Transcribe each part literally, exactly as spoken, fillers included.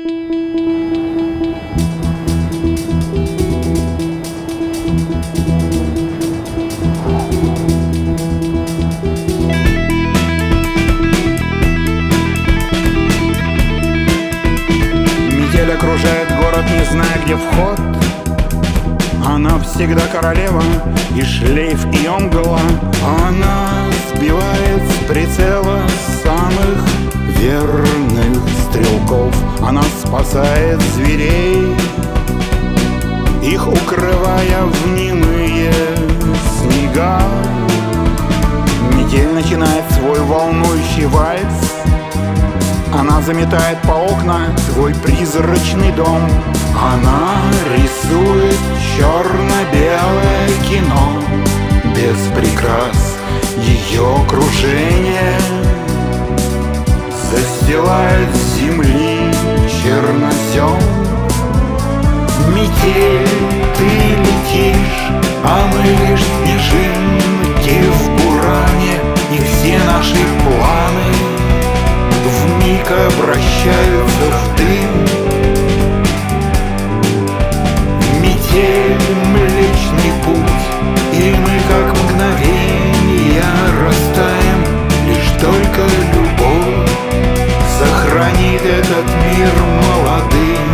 Метель окружает город, не зная, где вход. Она всегда королева, и шлейф ее мгла. Она сбивает с прицела самых верных стрелков. Она спасает зверей, их укрывая в немые снега. Метель начинает свой волнующий вальс. Она заметает по окна твой призрачный дом. Она рисует черно-белое кино без прикрас. Ее кружение застилает с земли чернозем. Метель, ты летишь, а мы лишь снежинки в буране. И все наши планы вмиг обращаются в дым. Метель, Млечный Путь, и мы как мгновенья растаем. Лишь только любовь сохранит этот мир молодым.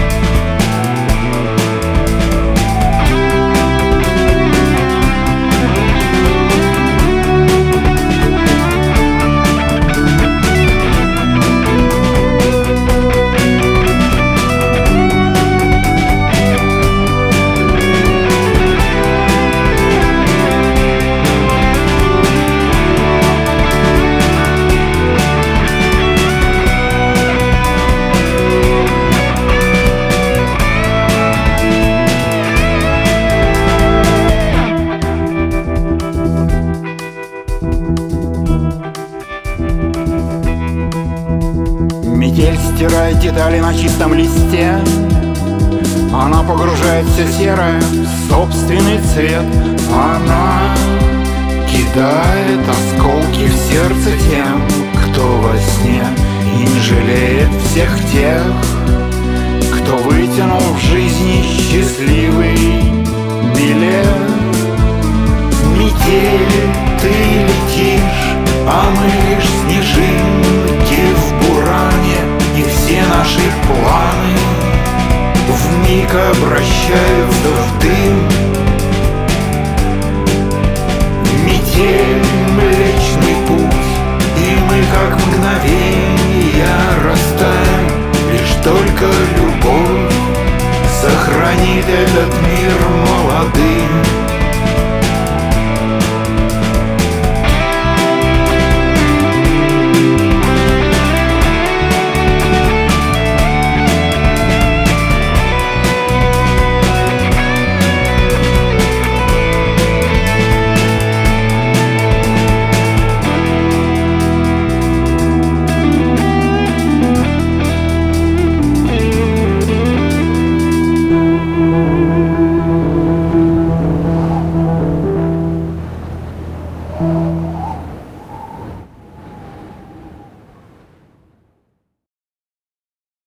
Метель стирает детали на чистом листе. Она погружает все серое в собственный цвет. Она кидает осколки в сердце тем, кто во сне, и не жалеет всех тех, кто вытянул в жизни счастливый билет. Метель, ты летишь, а мы лишь снежинки в буране. И все наши планы вмиг обращаются в дым. Метель, Млечный Путь, и мы как мгновенья растаем. Лишь только любовь сохранит этот мир молодым.